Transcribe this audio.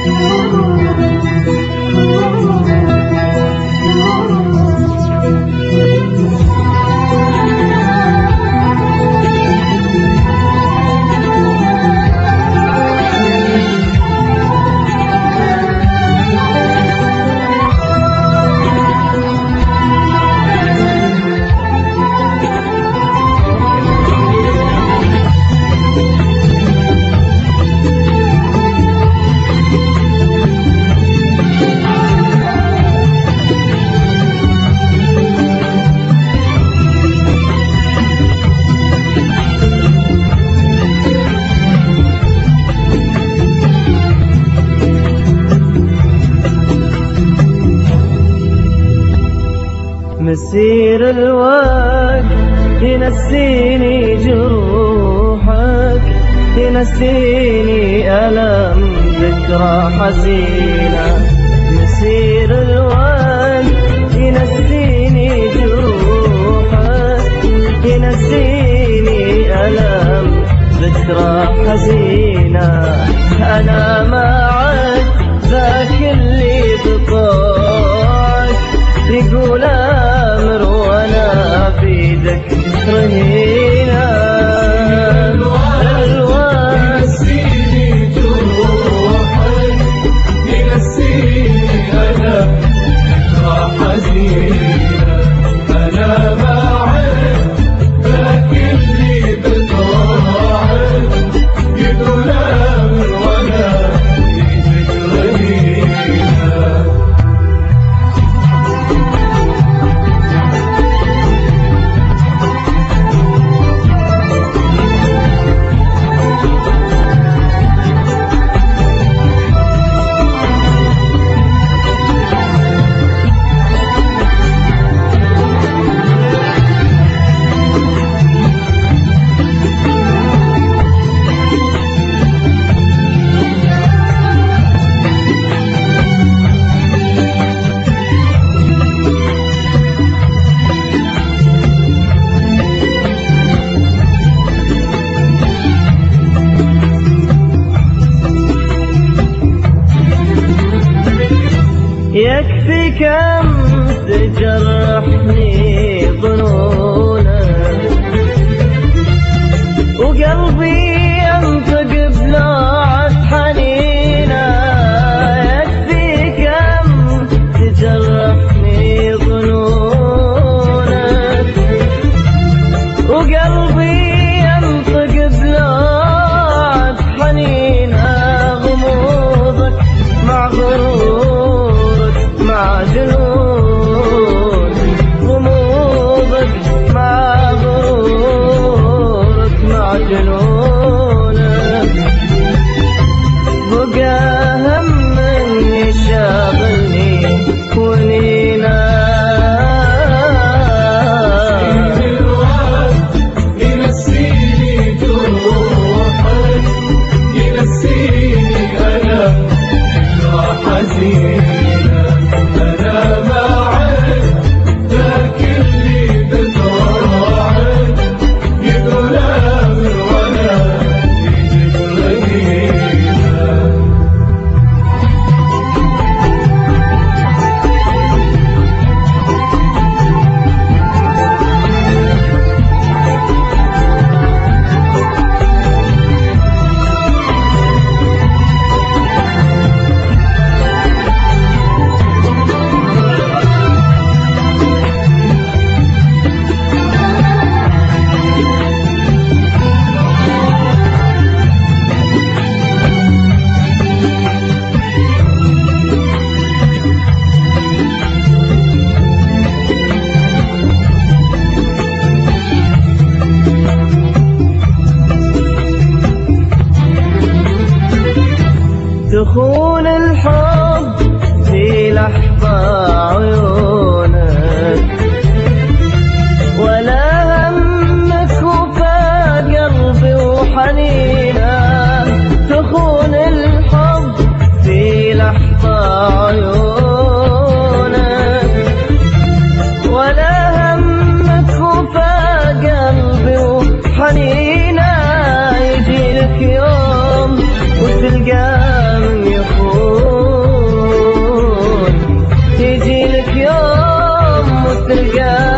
مسير الوقت ينسيني جروحك، ينسيني ألم ذكرى حزينة. مسير الوقت ينسيني جروحك، ينسيني ألم ذكرى حزينة. أنا ما عد ذاك اللي بطاك يقول أمر وأنا بيدك رهينة. ينسيني جروحك، ينسيني ألم ذكرى حزينة. أنا ما عد ذاك اللي بطاعك يقول أمر وأنا بيدك رهينة. يكفي كم تجرحني ظنونك، وقلبي ينطق بلوعة حنينة. يكفي كم تجرحني ظنونك، وقلبي ينطق بلوعة حنينة. غموضك مع غرورك مع جنون، غموضك مع غرورك مع جنونك. بقى هم من شاغلني ونينا. ينسيني جروحك، ينسيني ألم ذكرى حزينة. أنا ما عد ذاك اللي بطاعك يقول أمر وأنا بيدك رهينة. تخون الحب في لحظة عيونك، ولا همك وفا قلبي وحنينة. تخون الحب في لحظة عيونك، ولا همك وفا قلبي وحنينة. يجيلك يوم وتلقى من يخون تلقى